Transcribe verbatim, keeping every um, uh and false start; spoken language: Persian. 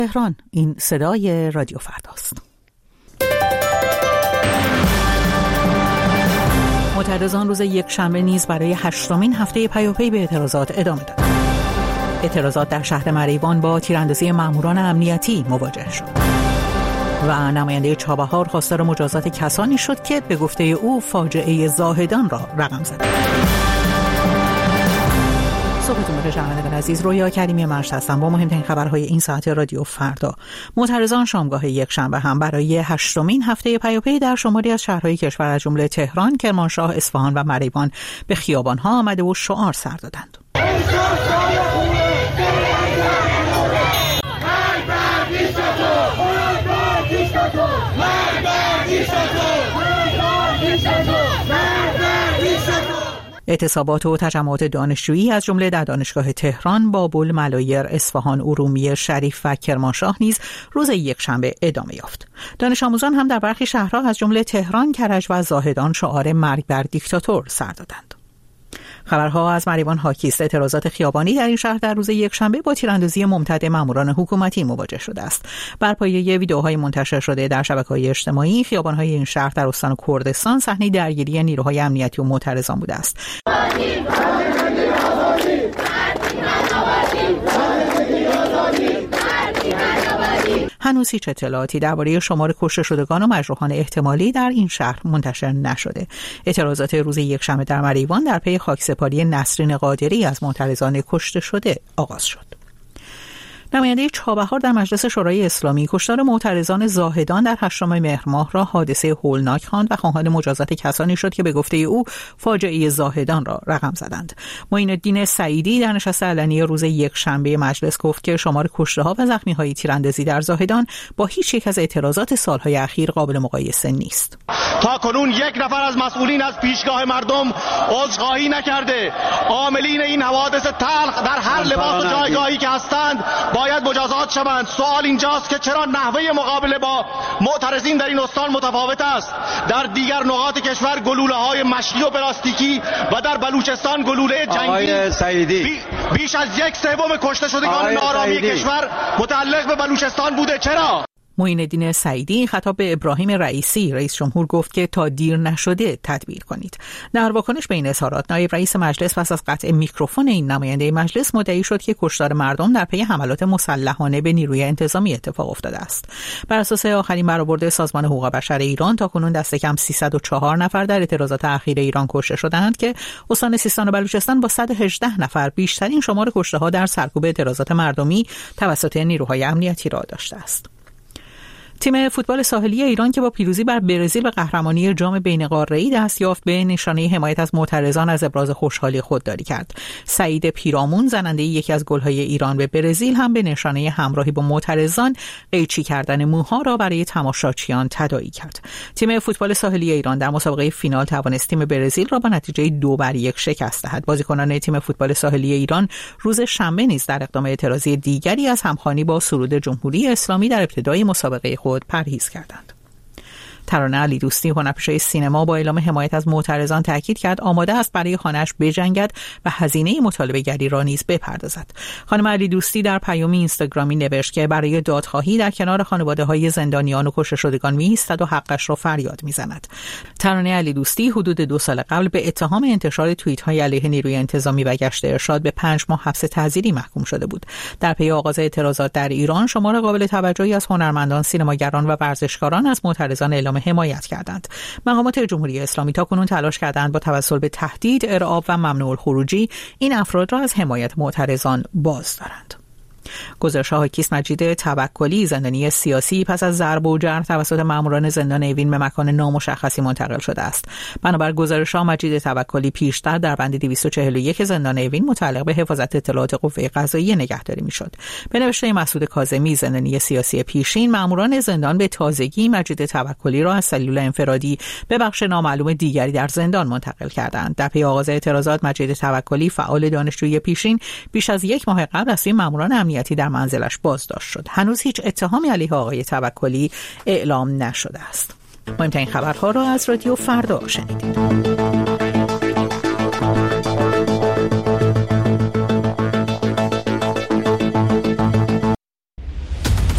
تهران، این صدای رادیو فرداست. معترضان روز یکشنبه نیز برای هشتمین هفته پیاپی به اعتراضات ادامه دادند. اعتراضات در شهر مریوان با تیراندازی ماموران امنیتی مواجه شد و نماینده چابهار خواستار مجازات کسانی شد که به گفته او فاجعه زاهدان را رقم زدند. صبحتون بخیر شنوندگان عزیز، رویا کریمی مرشد هستم با مهمترین خبرهای این ساعت رادیو فردا. معترضان شامگاه یکشنبه هم برای هشتمین هفته پیاپی در شماری از شهرهای کشور از جمله تهران، کرمانشاه، اصفهان و مریوان به خیابان‌ها آمده و شعار سر دادند. اعتصابات و تجمعات دانشجویی از جمله در دانشگاه تهران، بابل، ملایر، اصفهان، ارومیه، شریف و کرمانشاه نیز روز یکشنبه ادامه یافت. دانش آموزان هم در برخی شهرها از جمله تهران، کرج و زاهدان شعار مرگ بر دیکتاتور سر دادند. خبرها از مریوان حاکی است. اعتراضات خیابانی در این شهر در روز یکشنبه با تیراندازی ممتد ماموران حکومتی مواجه شده است. بر پایه ویدئوهای منتشر شده در شبکه‌های اجتماعی، خیابان‌های این شهر در استان کردستان صحنه درگیری نیروهای امنیتی و معترضان بوده است. هنوز هیچ اطلاعاتی درباره شمار کشته شدگان و مجروحان احتمالی در این شهر منتشر نشده. اعتراضات روز یکشنبه در مریوان در پی خاکسپاری نسرین قادری از معترضان کشته شده آغاز شد. نماینده چابهار در مجلس شورای اسلامی کشتار معترضان زاهدان در هشتم مهر ماه را حادثه هولناک خواند و خواهان مجازات کسانی شد که به گفته او فاجعه زاهدان را رقم زدند. معین الدین سعیدی در نشست علنی روز یکشنبه مجلس گفت که شمار کشته‌ها و زخمی‌های تیراندازی در زاهدان با هیچ یک از اعتراضات سالهای اخیر قابل مقایسه نیست. تا کنون یک نفر از مسئولین از پیشگاه مردم عذرخواهی نکرده. عاملین این حوادث تلخ در هر لباس و جایگاهی که هستند باید مجازات شوند. سوال اینجاست که چرا نحوه مقابله با معترضین در این استان متفاوت است؟ در دیگر نقاط کشور گلوله‌های مشکی و پلاستیکی و در بلوچستان گلوله جنگی بی بیش از یک سوم کشته شدگان نارامی کشور متعلق به بلوچستان بوده. چرا؟ معین الدین سعیدی خطاب به ابراهیم رئیسی رئیس جمهور گفت که تا دیر نشده تدبیر کنید. در واکنش به این اظهارات، نایب رئیس مجلس پس از قطع میکروفون این نماینده مجلس مدعی شد که کشتار مردم در پی حملات مسلحانه به نیروی انتظامی اتفاق افتاده است. بر اساس آخرین برآورد سازمان حقوق بشر ایران، تاکنون دست کم سیصد و چهار نفر در اعتراضات اخیر ایران کشته شدند که استان سیستان و بلوچستان با صد و هجده نفر بیشترین شمار کشته‌ها در سرکوب اعتراضات مردمی توسط نیروهای امنیتی را داشته است. تیم فوتبال ساحلی ایران که با پیروزی بر برزیل به قهرمانی جام بین‌قاره‌ای دست یافت، به نشانه حمایت از معترضان از ابراز خوشحالی خودداری کرد. سعید پیرامون، زننده یکی از گل‌های ایران به برزیل، هم به نشانه همراهی با معترضان قیچی کردن موها را برای تماشاچیان تداعی کرد. تیم فوتبال ساحلی ایران در مسابقه فینال توانست تیم برزیل را با نتیجه دو بر یک شکست دهد. بازیکنان تیم فوتبال ساحلی ایران روز شنبه نیز در اقدام اعتراضی دیگری از همخوانی با سرود جمهوری اسلامی در ابتدای مسابقه خود پرهیز کردند. ترانه علی دوستی، هنرپیشه سینما، با اعلام حمایت از معترضان تاکید کرد آماده است برای خانه‌اش بجنگد و هزینه مطالبه‌گری را نیز بپردازد. خانم علی دوستی در پیامی اینستاگرامی نوشت که برای دادخواهی در کنار خانواده‌های زندانیان و کشته شدگان می‌ایستد و حقش را فریاد می‌زند. ترانه علی دوستی حدود دو سال قبل به اتهام انتشار توییت‌های علیه نیروی انتظامی و گشت ارشاد به پنج ماه حبس تعزیری محکوم شده بود. در پی آغاز اعتراضات در ایران، شمار قابل توجهی از هنرمندان، سینماگران و ورزشکاران از معترضان اعلام حمایت کردند. مقامات جمهوری اسلامی تاکنون تلاش کردند با توسل به تهدید، ارعاب و ممنوع الخروجی این افراد را از حمایت معترضان باز دارند. گزارش حاکیست مجید توکلی، زندانی سیاسی، پس از ضرب و جرح توسط ماموران زندان اوین به مکان نامشخصی منتقل شده است. بنابر گزارش‌ها، مجید توکلی پیشتر در بند دویست و چهل و یک زندان اوین متعلق به حفاظت اطلاعات قوه قضاییه نگهداری می‌شد. به نوشته مسعود کاظمی، زندانی سیاسی پیشین، ماموران زندان به تازگی مجید توکلی را از سلول انفرادی به بخش نامعلوم دیگری در زندان منتقل کردند. در پی آغاز اعتراضات، مجید توکلی، فعال دانشجوی پیشین، بیش از یک ماه قبل از سوی ماموران امنیتی در منزلش بازداشت شد. هنوز هیچ اتهامی علیه آقای توکلی اعلام نشده است. مهمترین خبرها را از رادیو فردا شنیدید.